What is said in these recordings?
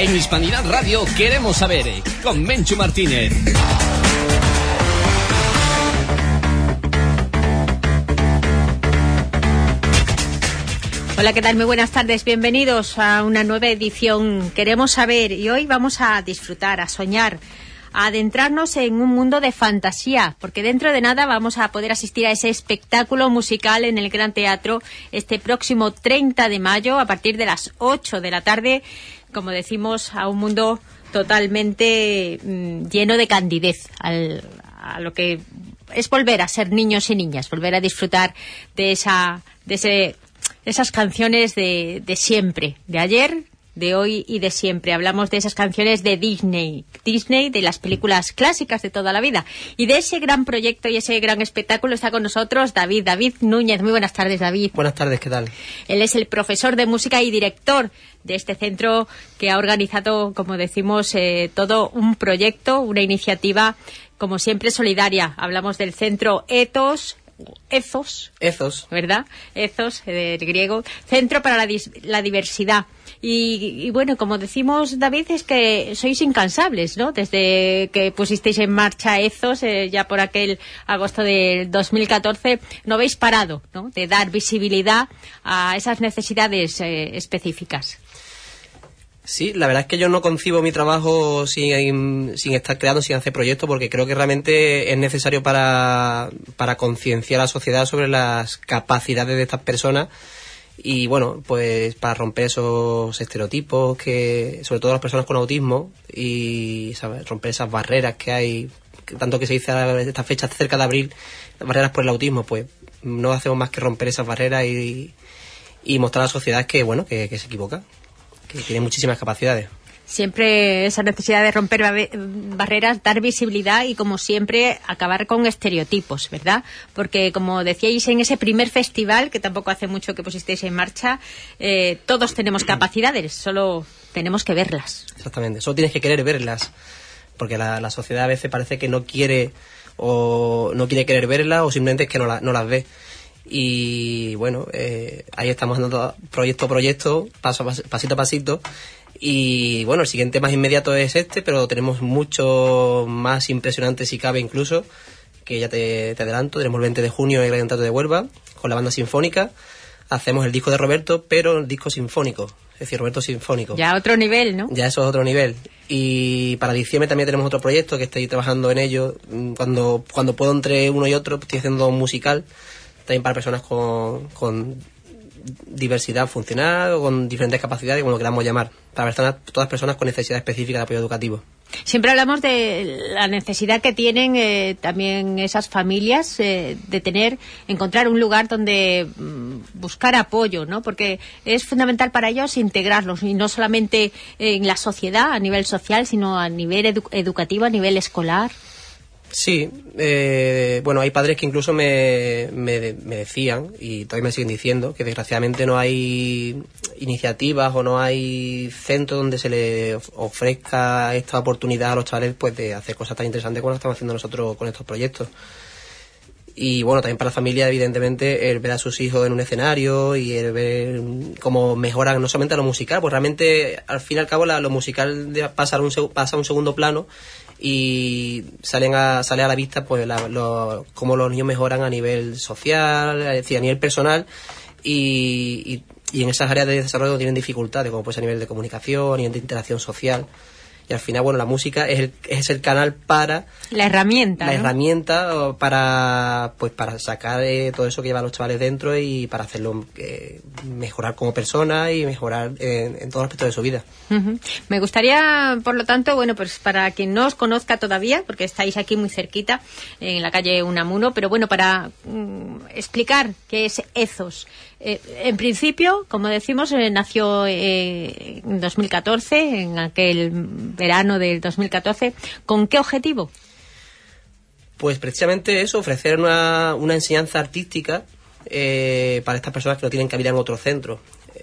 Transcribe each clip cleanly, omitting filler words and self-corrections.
En Hispanidad Radio queremos saber, con Menchu Martínez. Hola, ¿qué tal? Muy buenas tardes. Bienvenidos a una nueva edición Queremos Saber. Y hoy vamos a disfrutar, a soñar, a adentrarnos en un mundo de fantasía, porque dentro de nada vamos a poder asistir a ese espectáculo musical en el Gran Teatro este próximo 30 de mayo a partir de las 8 de la tarde, como decimos, a un mundo totalmente lleno de candidez, a lo que es volver a ser niños y niñas, volver a disfrutar de esas canciones de siempre, de ayer, de hoy y de siempre. Hablamos de esas canciones de Disney, de las películas clásicas de toda la vida. Y de ese gran proyecto y ese gran espectáculo está con nosotros David Núñez. Muy buenas tardes, David. Buenas tardes, ¿qué tal? Él es el profesor de música y director de este centro que ha organizado, como decimos, todo un proyecto, una iniciativa, como siempre, solidaria. Hablamos del centro Ethos, ¿verdad? Ethos, del griego, Centro para la Diversidad. Y bueno, como decimos, David, es que sois incansables, ¿no? Desde que pusisteis en marcha Ethos, ya por aquel agosto del 2014, no habéis parado, ¿no?, de dar visibilidad a esas necesidades específicas. Sí, la verdad es que yo no concibo mi trabajo sin estar creando, sin hacer proyectos, porque creo que realmente es necesario para concienciar a la sociedad sobre las capacidades de estas personas y, bueno, pues para romper esos estereotipos que, sobre todo las personas con autismo, y, ¿sabes?, romper esas barreras que hay, tanto que se dice a esta fecha cerca de abril, las barreras por el autismo, pues no hacemos más que romper esas barreras y mostrar a la sociedad que, bueno, que se equivoca, que tiene muchísimas capacidades. Siempre esa necesidad de romper barreras, dar visibilidad y, como siempre, acabar con estereotipos, ¿verdad? Porque, como decíais en ese primer festival, que tampoco hace mucho que pusisteis en marcha, todos tenemos capacidades, solo tenemos que verlas. Exactamente, solo tienes que querer verlas, porque la sociedad a veces parece que no quiere o no quiere querer verlas, o simplemente es que no las ve. Y bueno, ahí estamos dando proyecto a proyecto, pasito a pasito. Y bueno, el siguiente más inmediato es este, pero tenemos mucho más impresionante, si cabe incluso, que ya te adelanto. Tenemos el 20 de junio en el Gran Teatro de Huelva con la banda sinfónica. Hacemos el disco de Roberto, pero el disco sinfónico, es decir, Roberto sinfónico. Ya otro nivel, ¿no? Ya eso es otro nivel. Y para diciembre también tenemos otro proyecto que estoy trabajando en ello. Cuando puedo entre uno y otro, estoy haciendo un musical también para personas con diversidad funcional o con diferentes capacidades, como lo queramos llamar, para todas personas con necesidades específicas de apoyo educativo. Siempre hablamos de la necesidad que tienen también esas familias de encontrar un lugar donde buscar apoyo, ¿no? Porque es fundamental para ellos integrarlos, y no solamente en la sociedad, a nivel social, sino a nivel educativo, a nivel escolar. Sí, bueno, hay padres que incluso me decían, y todavía me siguen diciendo, que desgraciadamente no hay iniciativas o no hay centros donde se les ofrezca esta oportunidad a los chavales, pues, de hacer cosas tan interesantes como lo estamos haciendo nosotros con estos proyectos. Y bueno, también para la familia, evidentemente, el ver a sus hijos en un escenario y el ver cómo mejoran no solamente lo musical, pues realmente al fin y al cabo lo musical pasa a un segundo plano, y sale a la vista pues cómo los niños mejoran a nivel social, es decir, a nivel personal, y en esas áreas de desarrollo tienen dificultades, como pues a nivel de comunicación, a nivel de interacción social. Y al final, bueno, la música es el canal para... La herramienta, La ¿no? herramienta para sacar todo eso que llevan los chavales dentro y para hacerlo mejorar como persona y mejorar en todos los aspectos de su vida. Uh-huh. Me gustaría, por lo tanto, bueno, pues para quien no os conozca todavía, porque estáis aquí muy cerquita, en la calle Unamuno, pero bueno, para explicar qué es Ethos. En principio, como decimos, nació en 2014, en aquel verano del 2014. ¿Con qué objetivo? Pues precisamente eso, ofrecer una enseñanza artística para estas personas que no tienen cabida en otro centro.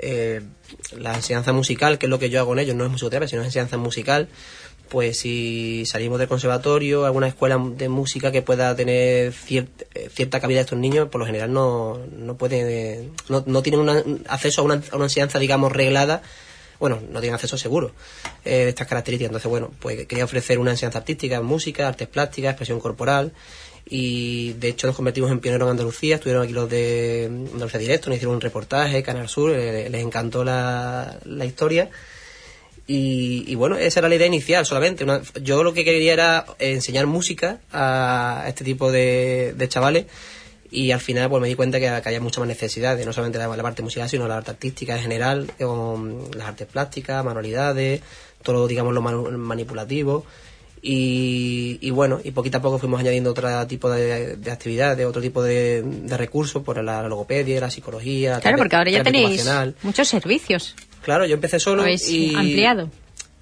La enseñanza musical, que es lo que yo hago en ellos, no es musicoterapia, sino es enseñanza musical. Pues si salimos del conservatorio, alguna escuela de música que pueda tener cierta cabida de estos niños, por lo general no pueden, no tienen acceso a una enseñanza, digamos, reglada bueno, no tienen acceso seguro de estas características. Entonces, bueno, pues quería ofrecer una enseñanza artística, música, artes plásticas, expresión corporal, y de hecho nos convertimos en pioneros en Andalucía. Estuvieron aquí los de Andalucía Directo, nos hicieron un reportaje, Canal Sur, les encantó la historia. Y bueno, esa era la idea inicial solamente. Yo lo que quería era enseñar música a este tipo de chavales, y al final pues me di cuenta que había muchas más necesidades, no solamente la parte musical, sino la arte artística en general, con las artes plásticas, manualidades, todo, digamos, lo manipulativo. Y bueno, y poquito a poco fuimos añadiendo otro tipo de actividades, otro tipo de recursos, por la logopedia, la psicología. Claro, porque ahora ya tenéis muchos servicios. Claro, yo empecé solo y ampliado.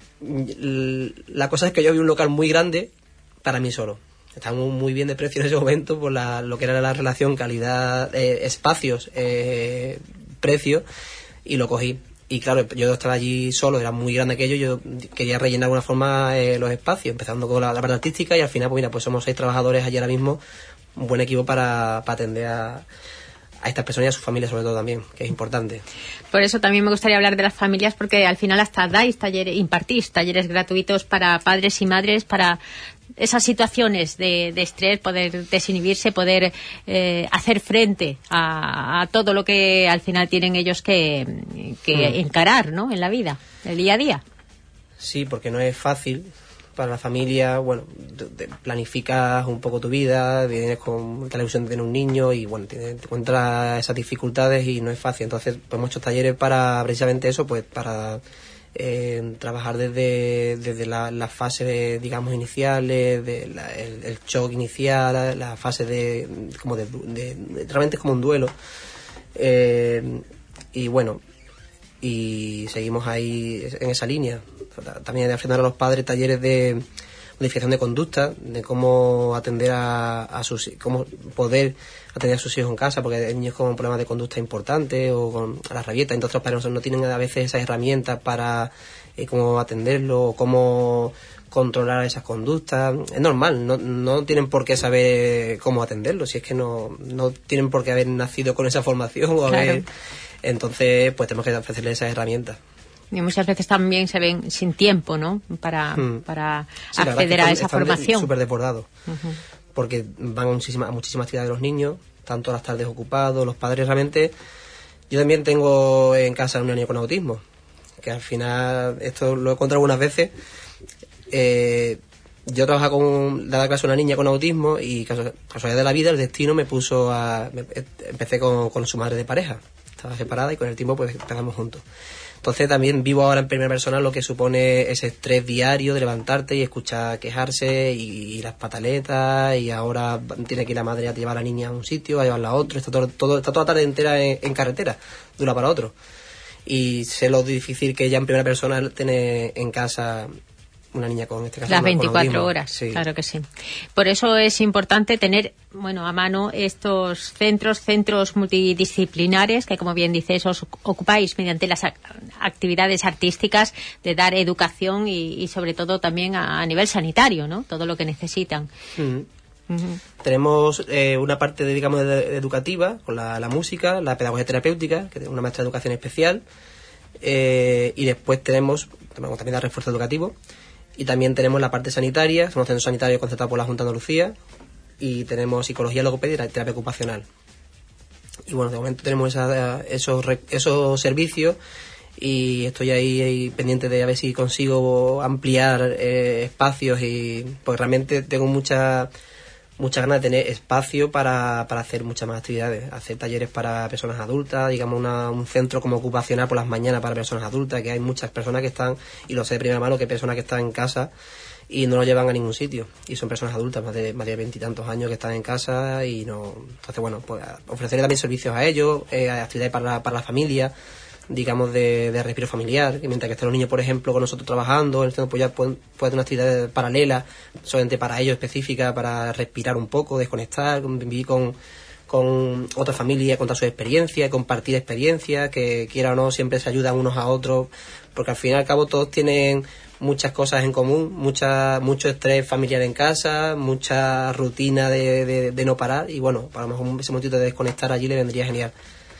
La cosa es que yo vi un local muy grande para mí solo. Estábamos muy bien de precio en ese momento por lo que era la relación calidad, espacios, precio, y lo cogí. Y claro, yo estaba allí solo, era muy grande aquello, yo quería rellenar de alguna forma los espacios, empezando con la parte artística, y al final, pues mira, pues somos 6 trabajadores allí ahora mismo, un buen equipo para atender a estas personas y a sus familias, sobre todo, también, que es importante. Por eso también me gustaría hablar de las familias, porque al final hasta impartís talleres gratuitos para padres y madres, para esas situaciones de estrés, poder desinhibirse, poder hacer frente a todo lo que al final tienen ellos que encarar, ¿no?, en la vida, el día a día. Sí, porque no es fácil para la familia. Bueno, planificas un poco tu vida, vienes con la ilusión de tener un niño y bueno, te encuentras esas dificultades y no es fácil. Entonces, pues hemos hecho talleres para precisamente eso, pues para trabajar desde la fase, digamos, iniciales, el shock inicial, la fase realmente es como un duelo. Y bueno, y seguimos ahí en esa línea. También de ofrecer a los padres talleres de modificación de conducta, de cómo atender cómo poder atender a sus hijos en casa, porque hay niños con problemas de conducta importantes o con la rabieta. Entonces los padres no tienen a veces esas herramientas para cómo atenderlo o cómo controlar esas conductas. Es normal, no tienen por qué saber cómo atenderlo, si es que no tienen por qué haber nacido con esa formación o haber... Entonces, pues tenemos que ofrecerles esas herramientas. Y muchas veces también se ven sin tiempo, ¿no?, para acceder a esa formación. Súper desbordados, porque van a muchísimas actividades de los niños, tanto las tardes ocupados, los padres realmente. Yo también tengo en casa un niño con autismo, que al final, esto lo he encontrado algunas veces. Yo trabajaba daba clase a una niña con autismo y casualidad de la vida, el destino me puso empecé con su madre de pareja. Estaba separada y con el tiempo pues empezamos juntos. Entonces también vivo ahora en primera persona lo que supone ese estrés diario de levantarte y escuchar quejarse y las pataletas, y ahora tiene que ir la madre a llevar a la niña a un sitio, a llevarla a otro, está toda la tarde entera en carretera, de una para otro. Y sé lo difícil que ya en primera persona tener en casa una niña con este caso. Las 24 con horas, sí. Claro que sí. Por eso es importante tener, a mano estos centros multidisciplinares que, como bien dices, os ocupáis mediante las actividades artísticas de dar educación y sobre todo también a nivel sanitario, ¿no?, todo lo que necesitan. Tenemos una parte digamos educativa con la música, la pedagogía terapéutica, que es una maestra de educación especial, y después tenemos también el refuerzo educativo. Y también tenemos la parte sanitaria, somos centros sanitarios concertados por la Junta de Andalucía, y tenemos psicología, logopedia y terapia ocupacional. Y bueno, de momento tenemos esos servicios, y estoy ahí pendiente de a ver si consigo ampliar espacios, y pues realmente tengo muchas ganas de tener espacio para hacer muchas más actividades, hacer talleres para personas adultas, digamos un centro como ocupacional por las mañanas para personas adultas, que hay muchas personas que están, y lo sé de primera mano, que hay personas que están en casa y no lo llevan a ningún sitio, y son personas adultas, más de 20 y tantos años, que están en casa y no. Entonces bueno, pues ofrecerle también servicios a ellos, actividades para la familia, digamos de respiro familiar, que mientras que estén los niños, por ejemplo, con nosotros trabajando, el centro pues ya puede tener una actividad paralela solamente para ellos, específica, para respirar un poco, desconectar, vivir con otra familia, contar sus experiencias, compartir experiencias, que quiera o no siempre se ayudan unos a otros, porque al fin y al cabo todos tienen muchas cosas en común, mucho estrés familiar en casa, mucha rutina de no parar, y bueno, para lo mejor ese momentito de desconectar allí le vendría genial.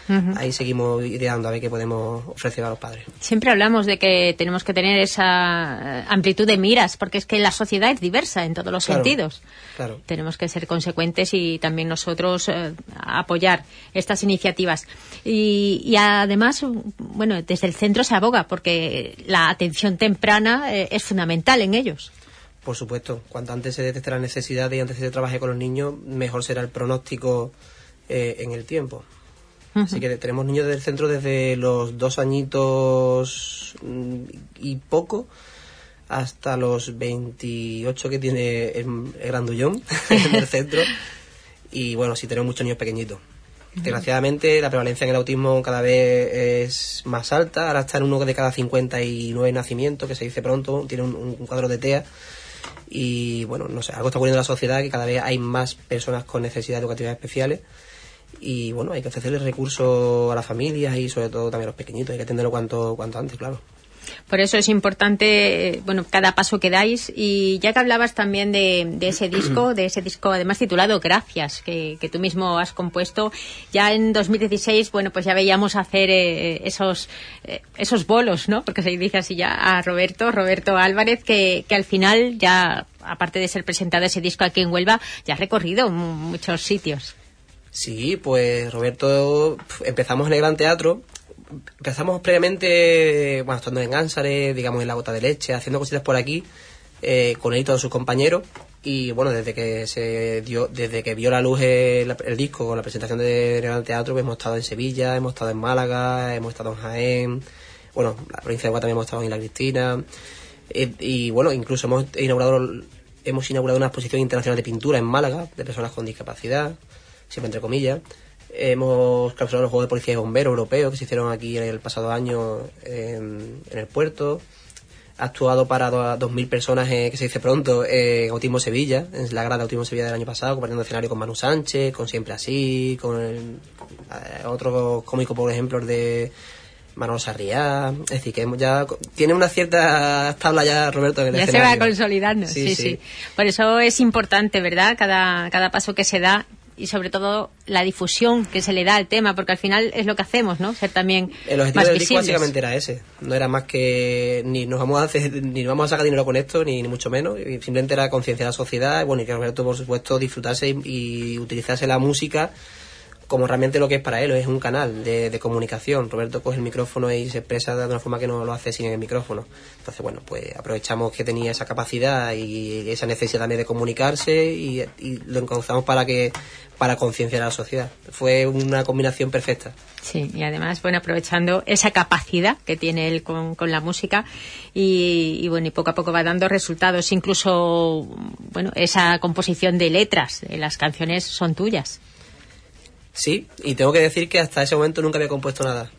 ahí seguimos ideando a ver qué podemos ofrecer a los padres. Siempre hablamos de que tenemos que tener esa amplitud de miras, porque es que la sociedad es diversa en todos los sentidos. Claro. Tenemos que ser consecuentes y también nosotros apoyar estas iniciativas. Y además, bueno, desde el centro se aboga porque la atención temprana es fundamental en ellos. Por supuesto, cuanto antes se detecte la necesidad y antes se trabaje con los niños, mejor será el pronóstico en el tiempo. Así que tenemos niños del centro desde los 2 añitos y poco hasta los 28 que tiene el grandullón del centro. Y bueno, sí tenemos muchos niños pequeñitos. Desgraciadamente la prevalencia en el autismo cada vez es más alta. Ahora está en 1 de cada 59 nacimientos, que se dice pronto, tiene un cuadro de TEA. Y bueno, no sé, algo está ocurriendo en la sociedad, que cada vez hay más personas con necesidades educativas especiales. Y bueno, hay que ofrecerles recursos a las familias y sobre todo también a los pequeñitos, hay que atenderlo cuanto antes, claro. Por eso es importante, bueno, cada paso que dais. Y ya que hablabas también de ese disco además titulado Gracias, que tú mismo has compuesto, ya en 2016, bueno, pues ya veíamos hacer esos bolos, ¿no? Porque se dice así ya a Roberto Álvarez, que al final ya, aparte de ser presentado ese disco aquí en Huelva, ya has recorrido muchos sitios. Sí, pues Roberto, empezamos en el Gran Teatro. Empezamos previamente, bueno, estando en Ánsares, digamos en La Gota de Leche, haciendo cositas por aquí, con él y todos sus compañeros. Y bueno, desde que vio la luz el disco con la presentación del Gran Teatro, pues hemos estado en Sevilla, hemos estado en Málaga, hemos estado en Jaén, bueno, la provincia de Huelva también hemos estado en Isla Cristina, y bueno, incluso hemos inaugurado una exposición internacional de pintura en Málaga, de personas con discapacidad, siempre entre comillas. Hemos clausurado los Juegos de Policía y Bomberos Europeos que se hicieron aquí el pasado año en el puerto. Ha actuado para 2.000 personas, que se dice pronto, en Autismo Sevilla, en la grada de Autismo Sevilla del año pasado, compartiendo escenario con Manu Sánchez, con Siempre Así, con otro cómico, por ejemplo, de Manolo Sarriá. Es decir, que ya tiene una cierta tabla ya, Roberto, en el escenario. Ya se va consolidando, sí. Por eso es importante, ¿verdad?, cada paso que se da. Y sobre todo la difusión que se le da al tema, porque al final es lo que hacemos, ¿no? Ser también el objetivo más del visibles. disco básicamente era ese. No era más que ni nos vamos a sacar dinero con esto, ni mucho menos. Y simplemente era concienciar a la sociedad, bueno, y que Roberto, por supuesto, disfrutarse y utilizarse la música como realmente lo que es para él, es un canal de comunicación. Roberto coge el micrófono y se expresa de una forma que no lo hace sin el micrófono. Entonces, bueno, pues aprovechamos que tenía esa capacidad y esa necesidad también de comunicarse y lo encauzamos para concienciar a la sociedad. Fue una combinación perfecta. Sí, y además, bueno, aprovechando esa capacidad que tiene él con la música y bueno, y poco a poco va dando resultados. Incluso, bueno, esa composición de letras de las canciones son tuyas. Sí, y tengo que decir que hasta ese momento nunca había compuesto nada.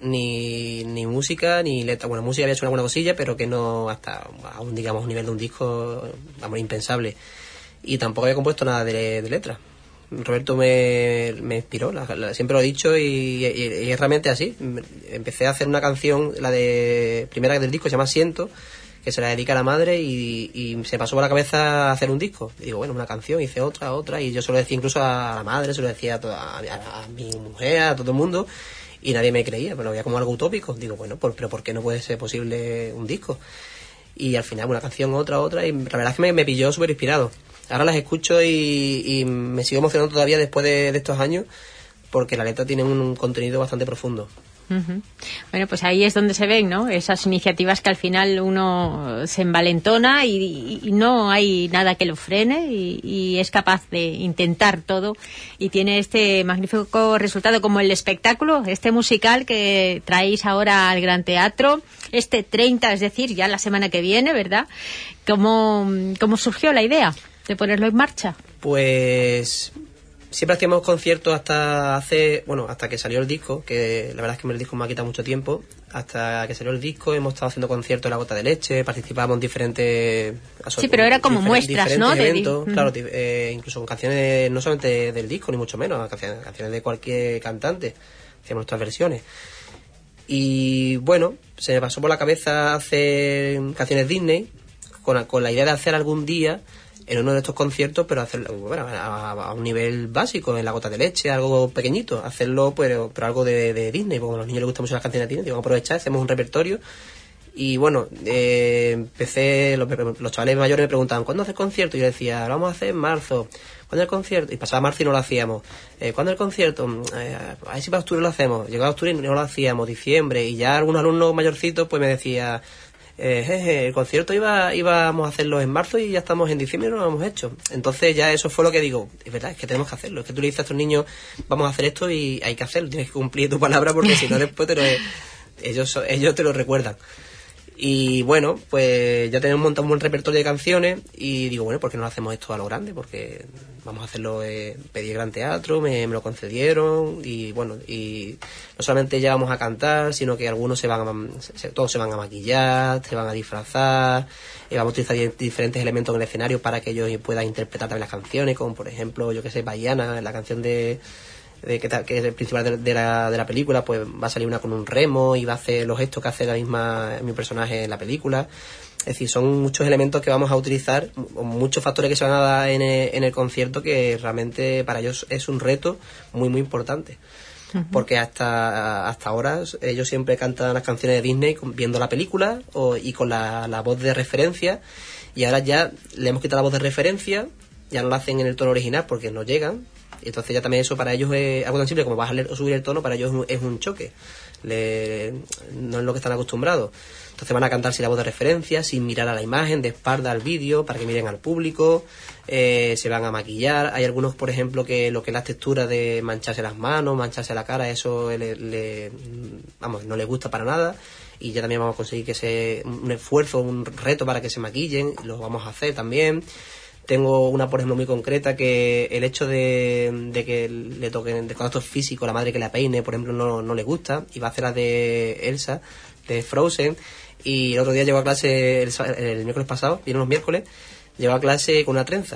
Ni música, ni letra. Bueno, música había hecho alguna cosilla, pero que no hasta a un nivel de un disco, vamos, impensable. Y tampoco había compuesto nada de letra. Roberto me inspiró, siempre lo he dicho, y es realmente así. Empecé a hacer una canción, la de primera del disco, se llama Siento, que se la dedica a la madre, y se pasó por la cabeza hacer un disco. Y digo, bueno, una canción, hice otra, y yo se lo decía incluso a la madre, se lo decía a mi mujer, a todo el mundo, y nadie me creía, pero lo veía como algo utópico. Digo, bueno, pero ¿por qué no puede ser posible un disco? Y al final una canción, otra, y la verdad es que me pilló súper inspirado. Ahora las escucho y me sigo emocionando todavía después de estos años, porque la letra tiene un contenido bastante profundo. Uh-huh. Bueno, pues ahí es donde se ven, ¿no?, esas iniciativas que al final uno se envalentona y no hay nada que lo frene y es capaz de intentar todo, y tiene este magnífico resultado, como el espectáculo, este musical que traéis ahora al Gran Teatro, este 30, es decir, ya la semana que viene, ¿verdad? ¿Cómo surgió la idea de ponerlo en marcha? Pues siempre hacíamos conciertos hasta que salió el disco, que la verdad es que el disco me ha quitado mucho tiempo. Hasta que salió el disco hemos estado haciendo conciertos en La Gota de Leche, participábamos en diferentes... Sí, pero era como muestras, ¿no? Eventos, claro, incluso con canciones no solamente del disco, ni mucho menos, canciones de cualquier cantante. Hacíamos nuestras versiones. Y bueno, se me pasó por la cabeza hacer canciones Disney, con la idea de hacer algún día en uno de estos conciertos, pero hacerlo a un nivel básico, en La Gota de Leche, algo pequeñito, hacerlo pero algo de Disney, porque a los niños les gustan mucho las canciones de Disney, vamos a aprovechar, hacemos un repertorio. Y bueno, empecé, los chavales mayores me preguntaban, ¿cuándo haces concierto? Y yo decía, lo vamos a hacer en marzo. ¿Cuándo es el concierto? Y pasaba marzo y no lo hacíamos. ¿Cuándo es el concierto? A ver si para octubre lo hacemos. Llegaba octubre y no lo hacíamos, diciembre. Y ya algunos alumnos mayorcitos pues me decían, el concierto íbamos a hacerlo en marzo y ya estamos en diciembre y no lo hemos hecho. Entonces ya eso fue lo que digo, es verdad, es que tenemos que hacerlo. Es que tú le dices a estos niños, vamos a hacer esto y hay que hacerlo. Tienes que cumplir tu palabra porque si no después ellos te lo recuerdan. Y bueno, pues ya tenemos montado un buen repertorio de canciones y digo, bueno, ¿por qué no hacemos esto a lo grande? Porque vamos a hacerlo, pedí el Gran Teatro, me lo concedieron y bueno, y no solamente ya vamos a cantar, sino que algunos todos se van a maquillar, se van a disfrazar, vamos a utilizar diferentes elementos en el escenario para que ellos puedan interpretar también las canciones, como por ejemplo, yo que sé, Baiana, la canción que es el principal de la película, pues va a salir una con un remo y va a hacer los gestos que hace mi personaje en la película. Es decir, son muchos elementos que vamos a utilizar, muchos factores que se van a dar en el concierto que realmente para ellos es un reto muy muy importante. Uh-huh. Porque hasta ahora ellos siempre cantan las canciones de Disney viendo la película y con la voz de referencia, y ahora ya le hemos quitado la voz de referencia, ya no la hacen en el tono original porque no llegan. Entonces ya también eso para ellos es algo tan simple como bajar o subir el tono, para ellos es un choque. No es lo que están acostumbrados. Entonces van a cantar sin la voz de referencia, sin mirar a la imagen, de espalda al vídeo, para que miren al público, se van a maquillar. Hay algunos, por ejemplo, que lo que es la textura de mancharse las manos, mancharse la cara, eso no les gusta para nada. Y ya también vamos a conseguir que sea un esfuerzo, un reto para que se maquillen, lo vamos a hacer también. Tengo una, por ejemplo, muy concreta, que el hecho de que le toquen de contacto físico, la madre que la peine, por ejemplo, no le gusta, y va a hacer la de Elsa, de Frozen, y el otro día llegó a clase, el miércoles pasado, viene los miércoles, llegó a clase con una trenza,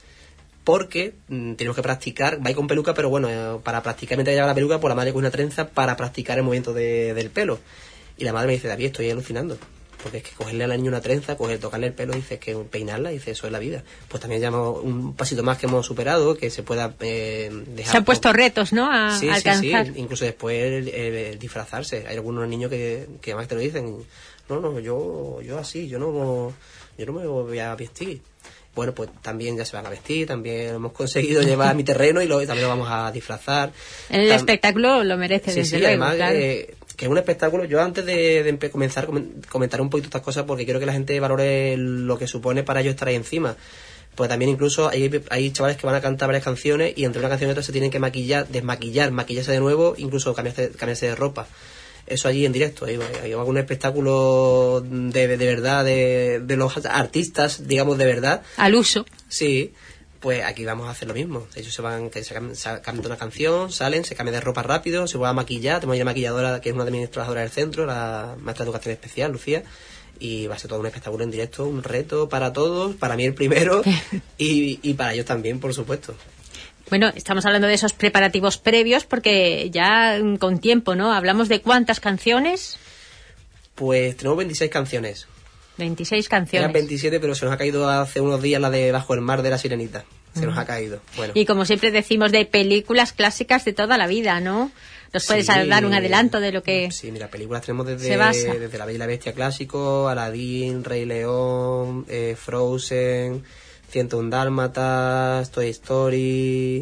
porque tenemos que practicar, va a ir con peluca, pero bueno, para practicar mientras lleva la peluca, pues la madre con una trenza para practicar el movimiento del pelo. Y la madre me dice, David, estoy alucinando. Porque es que cogerle a la niña una trenza, tocarle el pelo, dice que peinarla, dice eso es la vida. Pues también ya un pasito más que hemos superado, que se pueda dejar. Se han puesto retos, ¿no? A alcanzar. Sí. Incluso después el disfrazarse. Hay algunos niños que además te lo dicen, no, yo así, yo no me voy a vestir. Bueno, pues también ya se van a vestir, también hemos conseguido llevar a mi terreno y también lo vamos a disfrazar. El espectáculo lo merece, desde luego, además, claro. Que es un espectáculo. Yo antes de comenzar comentar un poquito estas cosas, porque quiero que la gente valore lo que supone para ellos estar ahí encima. Pues también incluso hay chavales que van a cantar varias canciones y entre una canción y otra se tienen que maquillar, desmaquillar, maquillarse de nuevo, incluso cambiarse de ropa. Eso allí en directo. Hay algún espectáculo de verdad, de los artistas, digamos, de verdad. Al uso. Sí. Pues aquí vamos a hacer lo mismo. Ellos se cantan una canción, salen, se cambian de ropa rápido, se van a maquillar. Tenemos una maquilladora que es una de mis trabajadoras del centro, la maestra de educación especial, Lucía, y va a ser todo un espectáculo en directo, un reto para todos, para mí el primero y para ellos también, por supuesto. Bueno, estamos hablando de esos preparativos previos porque ya con tiempo, ¿no? Hablamos de ¿cuántas canciones? Pues tenemos 26 canciones. 26 canciones. Eran 27, pero se nos ha caído hace unos días la de Bajo el mar de la Sirenita. Se nos ha caído. Bueno. Y como siempre decimos, de películas clásicas de toda la vida, ¿no? ¿Nos puedes dar un adelanto de lo que Sí, mira, películas tenemos desde La Bella y la Bestia clásico, Aladdin, Rey León, Frozen, 101 Dálmatas, Toy Story,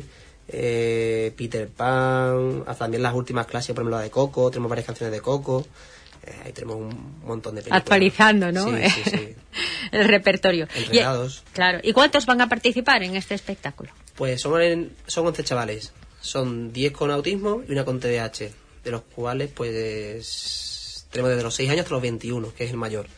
Peter Pan, hasta también las últimas clásicas, por ejemplo la de Coco, tenemos varias canciones de Coco. Ahí tenemos un montón de películas. Actualizando, ¿no? Sí. El repertorio. Enredados. Claro. ¿Y cuántos van a participar en este espectáculo? Pues son 11 chavales. Son 10 con autismo y una con TDAH. De los cuales, pues, tenemos desde los 6 años hasta los 21, que es el mayor.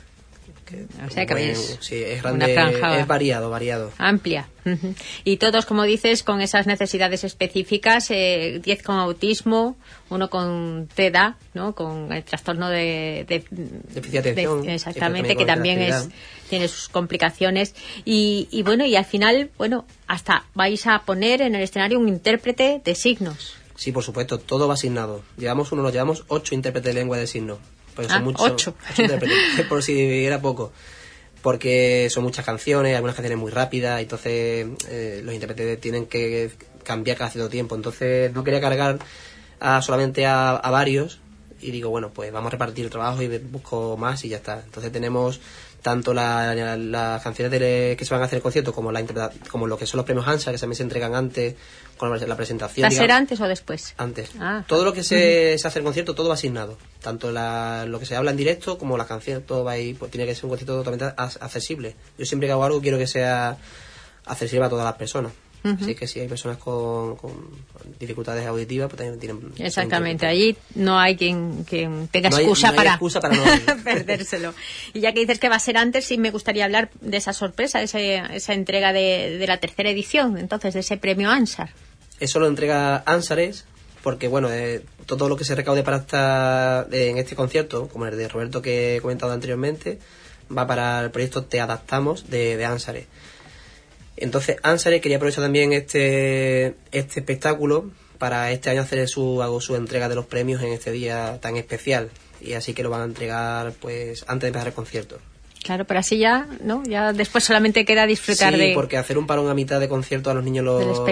O sea que es grande, una franja es variado. Amplia. Uh-huh. Y todos, como dices, con esas necesidades específicas, 10 con autismo, uno con TDA, ¿no? Con el trastorno de déficit de atención. Exactamente, que también tiene sus complicaciones. Y bueno, y al final, hasta vais a poner en el escenario un intérprete de signos. Sí, por supuesto, todo va asignado. Llevamos 8 intérpretes de lengua de signos. Pues son muchos, 8 intérpretes, por si era poco. porque son muchas canciones, algunas canciones muy rápidas, entonces los intérpretes tienen que cambiar cada cierto tiempo. Entonces no quería cargar solamente a varios, y digo, bueno, pues vamos a repartir el trabajo y busco más y ya está. Entonces tenemos tanto las canciones que se van a hacer en el concierto como como lo que son los premios ANSA, que también se entregan antes con la presentación. ¿Va a ser antes o después? Antes. Ah. Todo lo que se hace en el concierto, todo va asignado. Tanto lo que se habla en directo como las canciones, todo va ahí, pues tiene que ser un concierto totalmente accesible. Yo siempre que hago algo quiero que sea accesible a todas las personas. Así que si hay personas con dificultades auditivas, pues también tienen... Exactamente, allí no hay quien tenga no hay excusa para no perdérselo. Y ya que dices que va a ser antes, sí me gustaría hablar de esa sorpresa, esa entrega de la tercera edición, entonces, de ese premio ANSAR. Eso lo entrega ANSARES, porque bueno, todo lo que se recaude para en este concierto, como el de Roberto que he comentado anteriormente, va para el proyecto Te Adaptamos de ANSARES. Entonces ANSARES quería aprovechar también este espectáculo para este año hacer su entrega de los premios en este día tan especial, y así que lo van a entregar pues antes de empezar el concierto. Claro, pero así ya, ¿no? Ya después solamente queda disfrutar sí, porque hacer un parón a mitad de concierto a los niños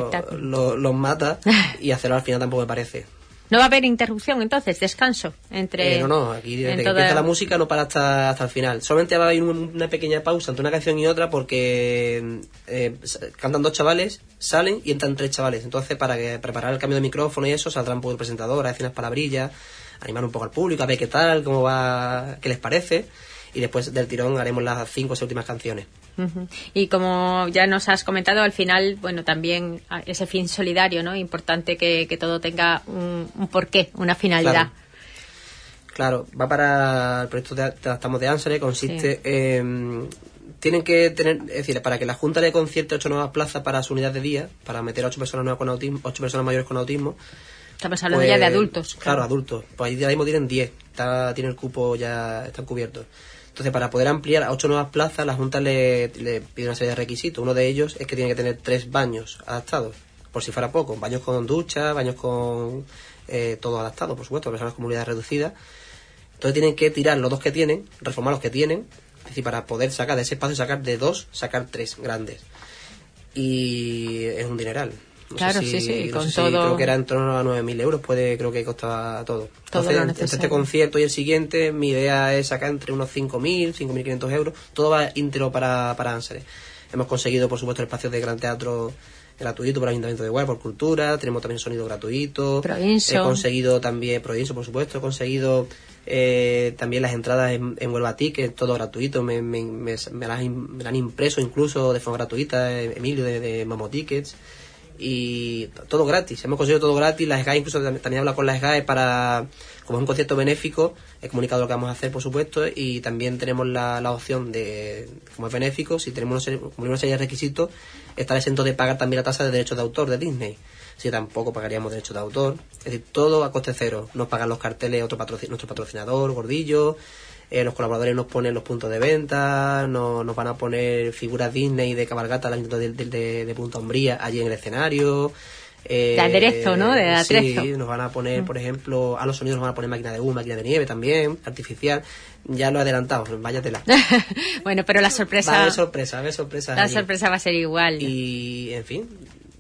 los mata, y hacerlo al final tampoco me parece. ¿No va a haber interrupción entonces, descanso entre...? No, aquí desde que empieza la música no para hasta el final. Solamente va a haber una pequeña pausa entre una canción y otra, porque cantan 2 chavales, salen y entran 3 chavales. Entonces, para preparar el cambio de micrófono y eso, saldrá un poco el presentador, a decir unas palabrillas, animar un poco al público, a ver qué tal, cómo va, qué les parece. Y después del tirón haremos las 5 o 6 últimas canciones. Y como ya nos has comentado, al final, bueno, también ese fin solidario, ¿no? Importante que todo tenga un porqué, una finalidad. Claro, va para el proyecto de Adaptamos de ANSARES, consiste en... Tienen que tener, es decir, para que la Junta le concierte 8 nuevas plazas para su unidad de día, para meter a 8 personas nuevas con autismo, 8 personas mayores con autismo. Estamos hablando ya de adultos. Claro, adultos. Pues ahí mismo tienen 10, tiene el cupo, ya están cubiertos. Entonces, para poder ampliar a 8 nuevas plazas, la Junta le pide una serie de requisitos. Uno de ellos es que tiene que tener 3 baños adaptados, por si fuera poco. Baños con ducha, baños con todo adaptado, por supuesto, personas con movilidad reducida. Entonces tienen que tirar los 2 que tienen, reformar los que tienen, es decir, para poder sacar de ese espacio, sacar de 2, sacar 3 grandes. Y es un dineral. Claro, sí, con todo. Creo que era en torno a 9.000 euros, creo que costaba todo. Todo Entonces, lo entre necesario. este concierto y el siguiente, mi idea es sacar entre unos 5.000, 5.500 euros. Todo va íntegro para ANSARES. Hemos conseguido, por supuesto, el espacio de Gran Teatro gratuito para el Ayuntamiento de Guay, por cultura. Tenemos también sonido gratuito. Provinso. He conseguido también, Provinso, por supuesto. He conseguido también las entradas en Huelva Ticket, todo gratuito. Me las han impreso incluso de forma gratuita, Emilio de Momo Tickets. Y todo gratis, hemos conseguido todo gratis. Las SGAE, incluso también he hablado con las SGAE como es un concierto benéfico, he comunicado lo que vamos a hacer, por supuesto, y también tenemos la opción de, como es benéfico, si tenemos una serie de requisitos, estar exento de pagar también la tasa de derechos de autor de Disney. Si tampoco pagaríamos derechos de autor, es decir, todo a coste cero. Nos pagan los carteles nuestro patrocinador, Gordillo. Los colaboradores nos ponen los puntos de venta, nos van a poner figuras Disney de cabalgata al Ayuntamiento de Punta Umbría allí en el escenario. De aderezo, ¿no? De atrezo. Sí, nos van a poner, por ejemplo, a los sonidos nos van a poner máquina de humo, máquina de nieve también, artificial. Ya lo he adelantado, váyatela. Bueno, pero la sorpresa... Va a haber sorpresa. La sorpresa va a ser igual. Y, en fin,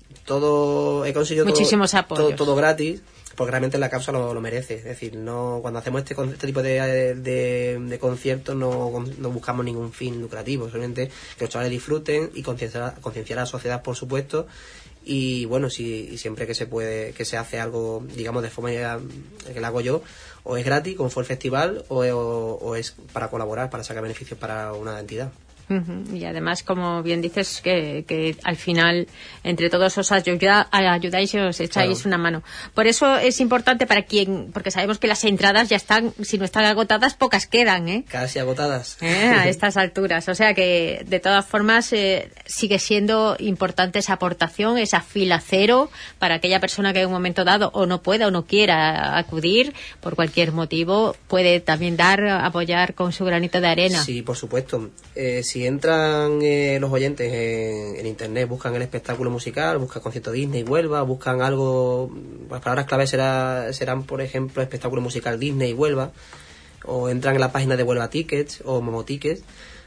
he conseguido muchísimos apoyos. Todo gratis, porque realmente la causa lo merece. Es decir, cuando hacemos este tipo de conciertos no buscamos ningún fin lucrativo, solamente que los chavales disfruten y concienciar a la sociedad, por supuesto. Y bueno, y siempre que se hace algo, digamos, de forma que lo hago yo, o es gratis, como fue el festival, o es para colaborar, para sacar beneficios para una entidad. Y además, como bien dices, que al final entre todos os ayudáis y os echáis una mano. Por eso es importante porque sabemos que las entradas ya están, si no están agotadas, pocas quedan, ¿eh? Casi agotadas. A estas alturas. O sea que, de todas formas, sigue siendo importante esa aportación, esa fila cero, para aquella persona que en un momento dado o no pueda o no quiera acudir, por cualquier motivo, puede también apoyar con su granito de arena. Sí, por supuesto. Si entran los oyentes en internet, buscan el espectáculo musical, buscan concierto Disney Huelva, buscan algo, las palabras claves serán, por ejemplo, espectáculo musical Disney Huelva, o entran en la página de Huelva Tickets o Momo Tickets,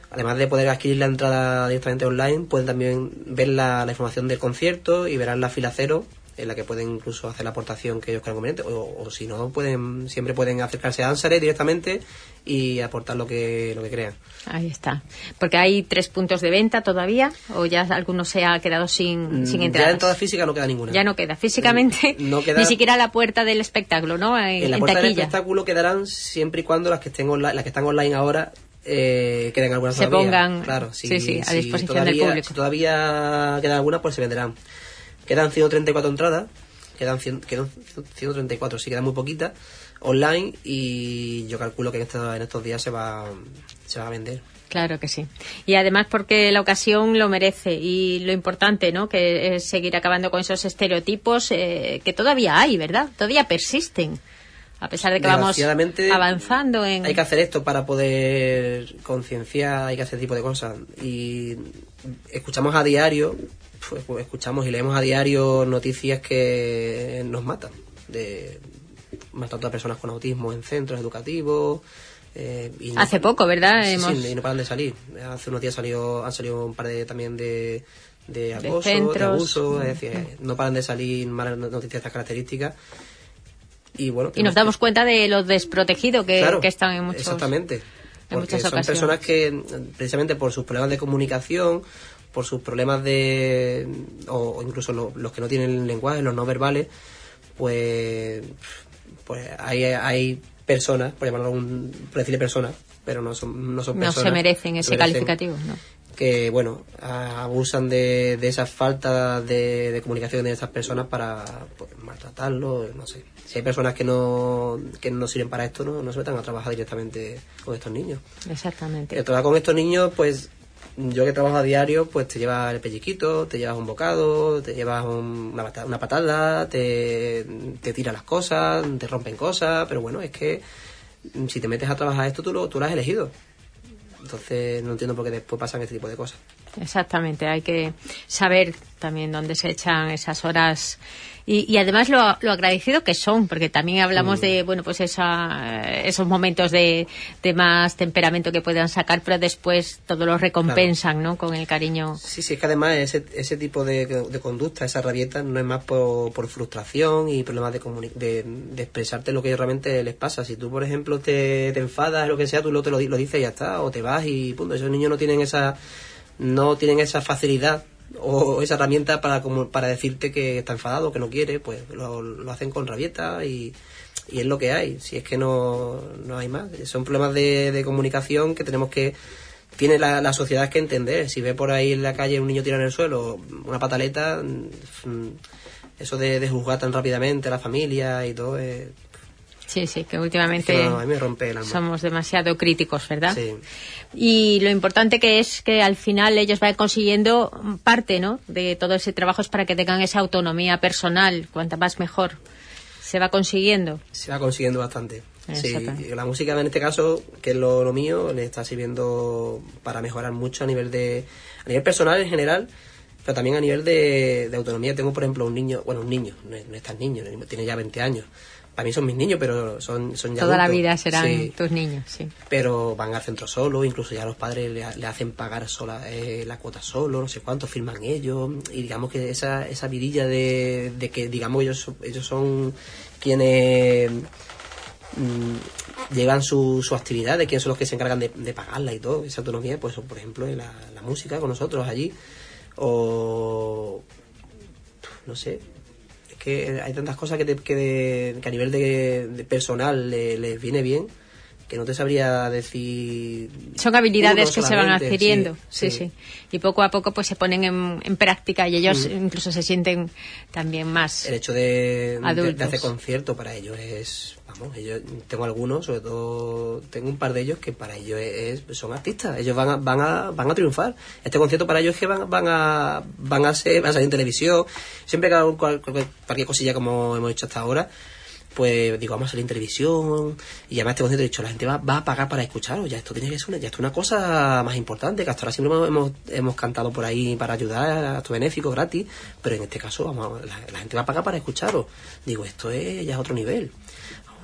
además de poder adquirir la entrada directamente online, pueden también ver la información del concierto y verán la fila cero, en la que pueden incluso hacer la aportación que ellos crean conveniente, o si no, siempre pueden acercarse a Ansaré directamente y aportar lo que crean. Ahí está. Porque hay 3 puntos de venta todavía, o ya alguno se ha quedado sin entradas. Ya entrada física no queda ninguna. Ya no queda. Físicamente, no queda, ni siquiera a la puerta del espectáculo, ¿no? En la puerta del espectáculo quedarán siempre y cuando las que estén online, las que están online ahora queden algunas se todavía. pongan claro, a disposición del público. Si todavía quedan algunas, pues se venderán. Quedan 134 entradas, quedan 134, sí, quedan muy poquitas online, y yo calculo que en estos días se va a vender. Claro que sí. Y además porque la ocasión lo merece, y lo importante, ¿no?, que es seguir acabando con esos estereotipos que todavía hay, ¿verdad? Todavía persisten. A pesar de que vamos avanzando Hay que hacer esto para poder concienciar, hay que hacer este tipo de cosas. Y escuchamos a diario, pues escuchamos y leemos a diario noticias que nos matan. De maltrato a personas con autismo en centros educativos. Hace poco, ¿verdad? Sí, y no paran de salir. Hace unos días han salido un par también de acoso, de abuso. Es decir, no paran de salir malas noticias de estas características. Y bueno, y nos damos cuenta de lo desprotegido que están en muchos. Exactamente. Porque son ocasiones. Personas que, precisamente por sus problemas de comunicación, por sus problemas o incluso los que no tienen lenguaje, los no verbales, pues hay personas, por decirle personas, pero no son personas. No se merecen ese calificativo, ¿no? Que, bueno, abusan de esa falta de comunicación de estas personas para maltratarlos, no sé. Si hay personas que no sirven para esto, no se metan a trabajar directamente con estos niños. Exactamente. El trabajar con estos niños, pues, yo que trabajo a diario, pues te llevas el pellizquito, te llevas un bocado, te llevas una patada, te tira las cosas, te rompen cosas, pero bueno, es que si te metes a trabajar esto, tú lo has elegido. Entonces no entiendo por qué después pasan este tipo de cosas. Exactamente, hay que saber también dónde se echan esas horas y además lo agradecido que son, porque también hablamos de, bueno, pues esos momentos de más temperamento que puedan sacar, pero después todo lo recompensan, claro, ¿no?, con el cariño. Sí, es que además ese tipo de conducta, esa rabieta, no es más por frustración y problemas de expresarte lo que realmente les pasa. Si tú, por ejemplo, te enfadas, lo que sea, tú te lo dices y ya está, o te vas y punto. Esos niños no tienen esa facilidad o esa herramienta para decirte que está enfadado, que no quiere, pues lo hacen con rabieta y es lo que hay. Si es que no hay más. Son problemas de comunicación que tiene la sociedad que entender. Si ve por ahí en la calle un niño tirado en el suelo, una pataleta, eso de juzgar tan rápidamente a la familia y todo es... Sí, que últimamente a mí me rompe el alma. Somos demasiado críticos, ¿verdad? Sí. Y lo importante que es que al final ellos van consiguiendo parte, ¿no?, de todo ese trabajo, es para que tengan esa autonomía personal, cuanta más mejor. Se va consiguiendo. Se va consiguiendo bastante. Sí, la música en este caso, que es lo mío, le está sirviendo para mejorar mucho a nivel personal en general, pero también a nivel de autonomía. Tengo, por ejemplo, un niño, no es tan niño, tiene ya 20 años. Para mí son mis niños, pero son ya toda adultos. La vida serán tus niños, sí. Pero van al centro solo, incluso ya los padres le hacen pagar sola la cuota solo, no sé cuánto, firman ellos. Y digamos que esa vidilla de que, digamos, ellos son quienes llevan su actividad, de quiénes son los que se encargan de pagarla y todo, esa autonomía, pues por ejemplo en la música con nosotros allí, o no sé, es que hay tantas cosas que a nivel de personal les viene bien, que no te sabría decir. Son habilidades que se van adquiriendo, sí. Y poco a poco pues se ponen en práctica y ellos incluso se sienten también más. El hecho de hacer concierto para ellos es, ellos, tengo algunos, sobre todo tengo un par de ellos que para ellos son artistas, ellos van a triunfar. Este concierto para ellos es que van a salir en televisión. Siempre que hago cualquier cosilla como hemos hecho hasta ahora, pues digo, vamos a salir en televisión, y además este concierto he dicho, la gente va a pagar para escucharlo, ya esto tiene que ser una cosa más importante, que hasta ahora siempre hemos cantado por ahí para ayudar a actos benéficos gratis, pero en este caso la gente va a pagar para escucharlo. Digo, esto ya es otro nivel.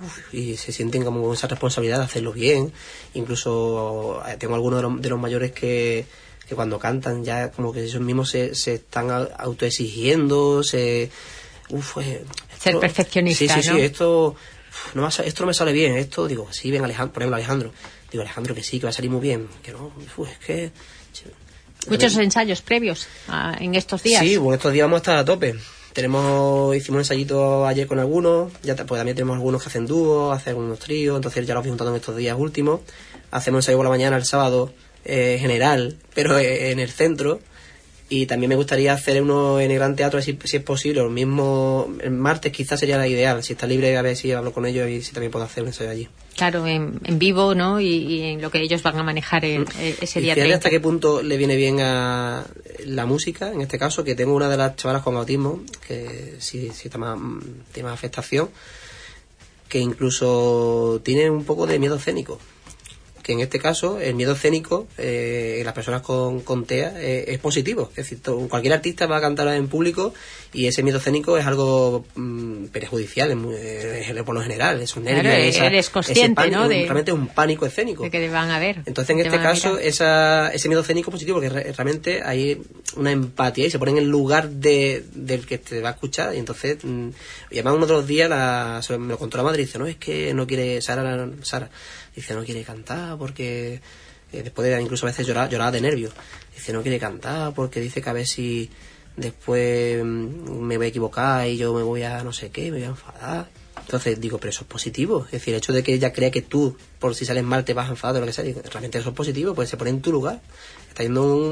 y se sienten como esa responsabilidad de hacerlo bien. Incluso tengo algunos de los mayores que cuando cantan ya como que ellos mismos se están autoexigiendo, ser perfeccionista, sí, ¿no? esto no me sale bien, esto, digo, sí, ven Alejandro, por ejemplo Alejandro, digo, Alejandro, que sí, que va a salir muy bien, que no, es que... Muchos ensayos previos en estos días. Sí, bueno, estos días vamos a estar a tope. Hicimos un ensayito ayer con algunos, pues también tenemos algunos que hacen dúos, hacen unos tríos, entonces ya los voy juntando en estos días últimos. Hacemos un ensayo por la mañana el sábado, general, pero en el centro. Y también me gustaría hacer uno en el Gran Teatro, si es posible, el mismo el martes quizás sería la ideal. Si está libre, a ver si hablo con ellos y si también puedo hacer un ensayo allí. Claro, en vivo, ¿no? Y en lo que ellos van a manejar ese día 30. ¿Hasta qué punto le viene bien a la música? En este caso, que tengo una de las chavalas con autismo, que sí tiene más afectación, que incluso tiene un poco de miedo escénico. Que en este caso el miedo escénico en las personas con TEA es positivo. Es decir, cualquier artista va a cantar en público y ese miedo escénico es algo perjudicial por lo general. Esos nervios, claro, eres consciente, pánico, ¿no? Realmente es un pánico escénico. De que te van a ver. Entonces en este caso ese miedo escénico es positivo porque realmente hay una empatía y se pone en el lugar del que te va a escuchar. Y entonces, y además uno de los días me lo contó la madre y dice, no, es que no quiere Sara dice, no quiere cantar porque después de incluso a veces lloraba de nervios. Dice, no quiere cantar porque dice que a ver si después me voy a equivocar y yo me voy a no sé qué, me voy a enfadar. Entonces digo, pero eso es positivo. Es decir, el hecho de que ella crea que tú, por si sales mal, te vas a enfadar o lo que sea, digo, realmente eso es positivo, pues se pone en tu lugar. Está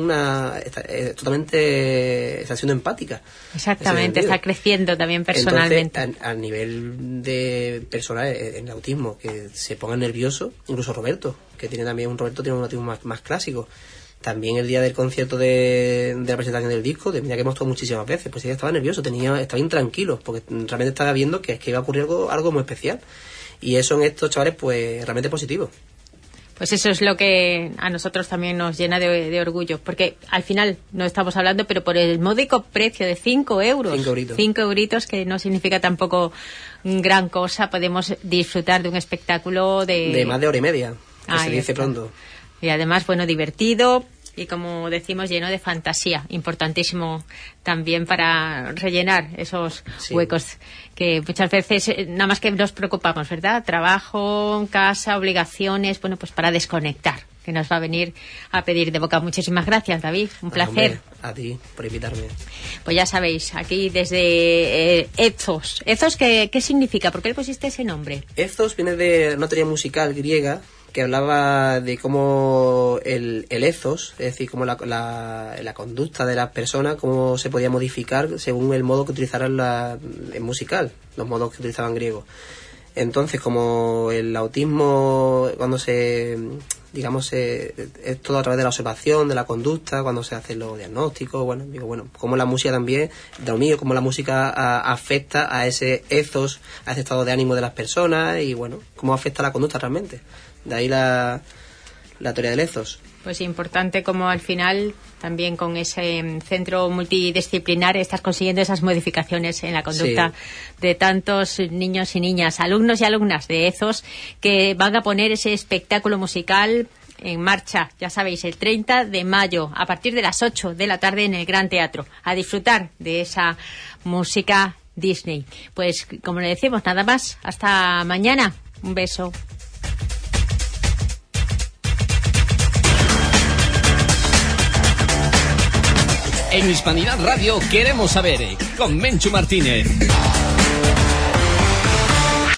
siendo empática. Exactamente, está creciendo también personalmente. Entonces, a nivel de personal en el autismo, que se ponga nervioso, incluso Roberto tiene un autismo más clásico. También el día del concierto de la presentación del disco, ya que hemos estado muchísimas veces, pues ella estaba nervioso, estaba intranquilo, porque realmente estaba viendo que iba a ocurrir algo muy especial. Y eso en estos chavales, pues realmente positivo. Pues eso es lo que a nosotros también nos llena de orgullo, porque al final no estamos hablando, pero por el módico precio de 5 euros, 5 euritos, que no significa tampoco gran cosa, podemos disfrutar de un espectáculo de más de hora y media, que se dice pronto. Y además, bueno, divertido y, como decimos, lleno de fantasía. Importantísimo también para rellenar esos huecos que muchas veces nada más que nos preocupamos, ¿verdad? Trabajo, casa, obligaciones, bueno, pues para desconectar, que nos va a venir a pedir de boca. Muchísimas gracias, David. Un placer. Hombre, a ti por invitarme. Pues ya sabéis, aquí desde Ethos. ¿Ethos qué significa? ¿Por qué le pusiste ese nombre? Ethos viene de una teoría musical griega que hablaba de cómo el ethos, es decir, cómo la conducta de las personas, cómo se podía modificar según el modo que utilizaran en musical, los modos que utilizaban griegos. Entonces, como el autismo, cuando es todo a través de la observación, de la conducta, cuando se hacen los diagnósticos, como la música también, de lo mío, como la música afecta a ese ethos, a ese estado de ánimo de las personas y, cómo afecta la conducta realmente. De ahí la teoría del ethos. Pues importante como al final, también con ese centro multidisciplinar, estás consiguiendo esas modificaciones en la conducta de tantos niños y niñas, alumnos y alumnas de Ethos, que van a poner ese espectáculo musical en marcha, ya sabéis, el 30 de mayo, a partir de las 8 de la tarde en el Gran Teatro, a disfrutar de esa música Disney. Pues, como le decimos, nada más, hasta mañana. Un beso. En Hispanidad Radio queremos saber, con Menchu Martínez.